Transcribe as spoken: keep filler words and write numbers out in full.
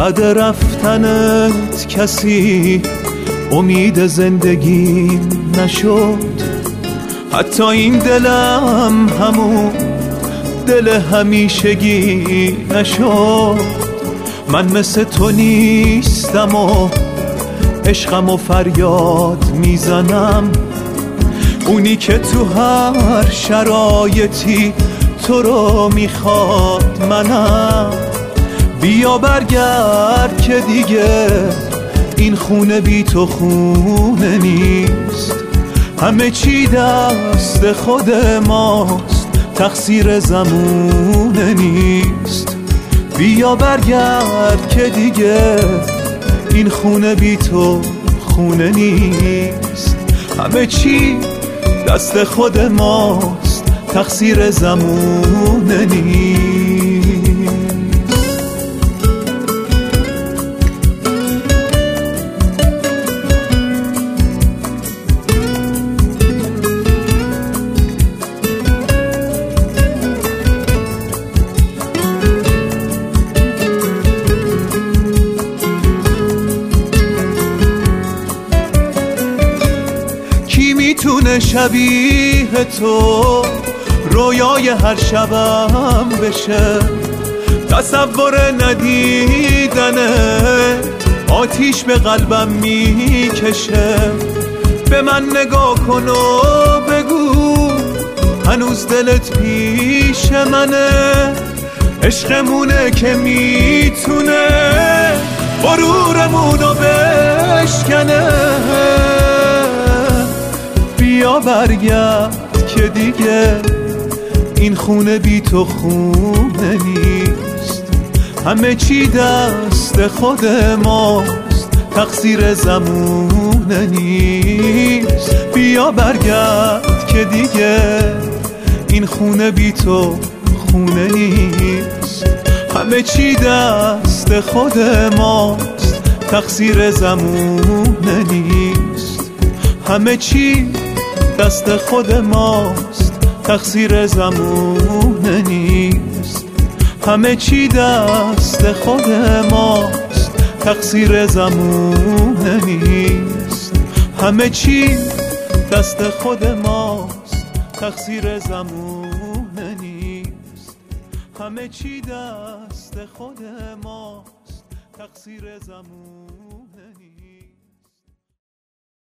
بعد رفتنت کسی امید زندگی نشد، حتی این دلم همون دل همیشگی نشد. من مثل تو نیستم و عشقم و فریاد میزنم، اونی که تو هر شرایطی تو رو میخواد منم. بیا برگرد که دیگه این خونه بی تو خونه نیست، همه چی دست خود ماست، تقصیر زمونه نیست. بیا برگرد که دیگه این خونه بی تو خونه نیست، همه چی دست خود ماست، تقصیر زمونه نیست. میتونه شبیه تو رویای هر شبم بشه، تصور ندیدنه آتیش به قلبم میکشه. به من نگاه کن و بگو هنوز دلت پیش منه، عشقمونه که میتونه غرورمونو بشکنه. بیا برگرد که دیگه این خونه بی تو خونه نیست، همه چی دست خود ماست، تقصیر زمونه نیست. بیا برگرد که دیگه این خونه بی تو خونه نیست، همه چی دست خود ماست، تقصیر زمونه نیست. همه چی دست خود ماست، تقصیر زمونه نیست. همه چی دست خود ماست، تقصیر زمونه نیست. همه چی دست خود ماست، تقصیر زمونه نیست. همه چی دست خود ماست، تقصیر زمونه